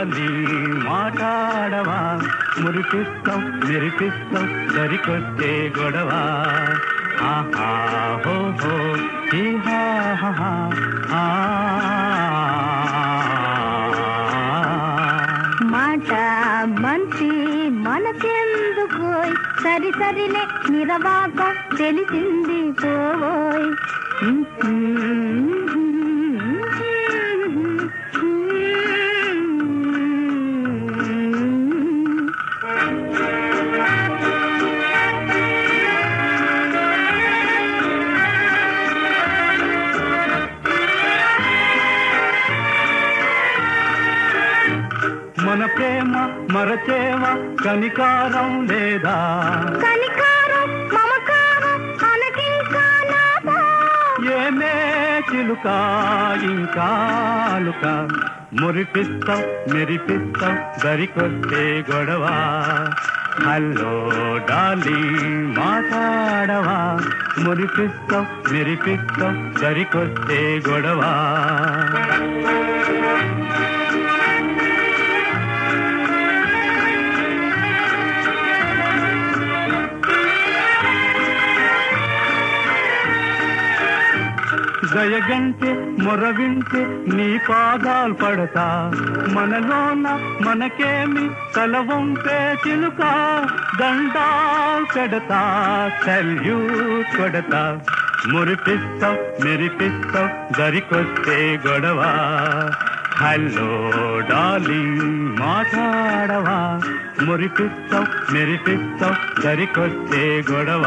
డాలి మాట్లాడవా మురిపిస్తాం మెరిపిస్తాం సరికొచ్చే గొడవ ఆహా హో హో హా హా మాట మంచి మనకెందుకు సరి సరిలే నిరవాక తెలిసింది పోవోయ్ మన ప్రేమ మరచేవా కనికారం లేదా కనికారం మమకారం అనకింకా నాదా ఏమే చిలుక ఇంకాలుక మురిపిస్తాం మెరిపిస్తాం దరికొస్తే గొడవ హలో డాలి మాట్లాడవా మురిపిస్తాం మెరిపిస్తాం దరికొస్తే గొడవ దయగంటే మొరవింటే నీ పాదాలు పడతా మనలోన మనకేమి తలవంపే చిలుక దండాలు పెడతా సల్యూట్ కొడతా మురిపిస్తాం మెరిపిస్తాం దరికొస్తే గొడవ హలో డాలి మాట్లాడవా మురిపిస్తాం మెరిపిస్తాం దరికొస్తే గొడవ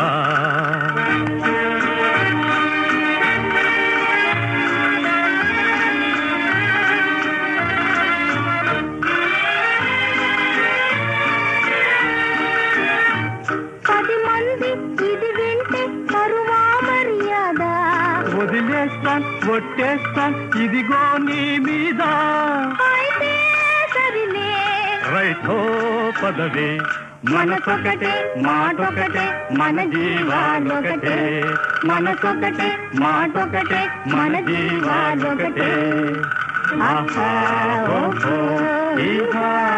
వదిలేస్తాన్ ఒట్టేస్తాన్ ఇదిగో నీ మీద రైతో పదవే మనసొకటే మాటొకటే మన జీవాలొకటే మనసొకటే మాటొకటే మన జీవాలొకటే ఆహా ఓహో ఈహా